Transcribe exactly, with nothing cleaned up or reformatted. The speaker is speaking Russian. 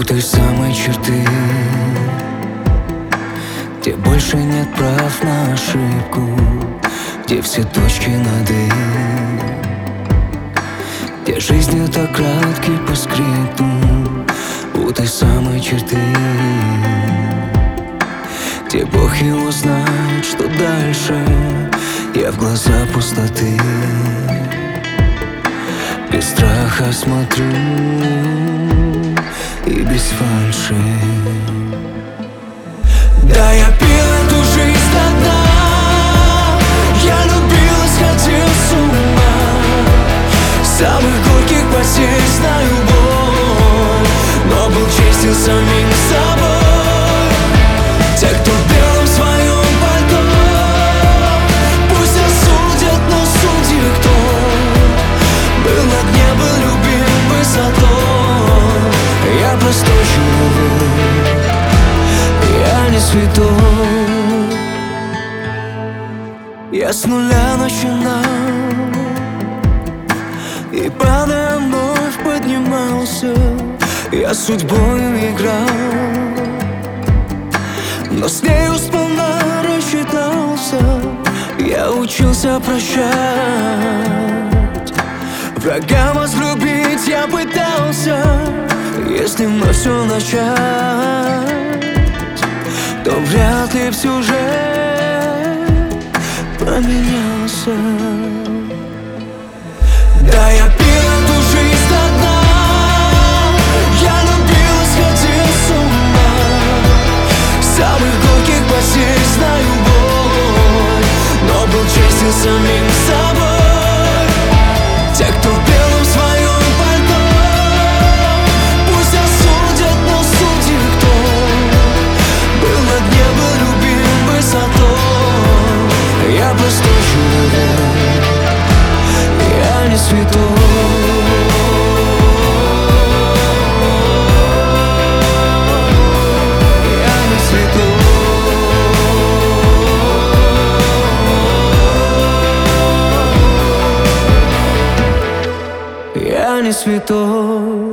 той самой черты, где больше нет прав на ошибку, где все точки над «и», где жизнь это краткий по скрипту. У той самой черты, где Бог его знает, что дальше. Я в глаза пустоты без страха смотрю и без фальши. Да, я пил эту жизнь до дна, я любил и сходил с ума. Самых горьких потерь знаю боль, но был честен самим собой. Те, кто в белом своем пальто, пусть осудят, но судьи кто был на дне, был любим высотой. Я простой человек, я не святой. Я с нуля начинал и, падая, вновь поднимался. Я судьбою играл, но с нею сполна рассчитался. Я учился прощать, врага возлюбить я пытался. Если вновь все начать, то вряд ли всю жизнь поменялся. Да, я пил эту жизнь до дна, я любил и сходил с ума. Самых горьких потерь знаю боль, но был честен самим собой. Те, кто в белом своем пальто, пусть осудят, но судьи кто был на дне, был любим высотой. Я простой человек, я не святой. Я не святой.